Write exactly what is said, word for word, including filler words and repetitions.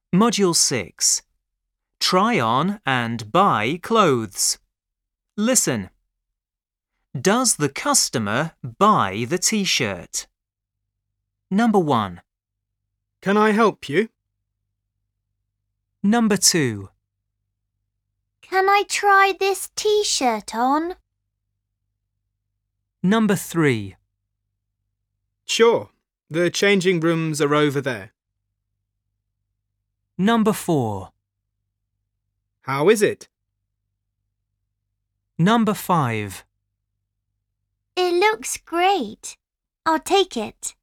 Module six. Try on and buy clothes. Listen. Does the customer buy the t-shirt? Number one. Can I help you? Number two. Can I try this t-shirt on? Number three. Sure. The changing rooms are over there. Number four. How is it? Number five. It looks great. I'll take it.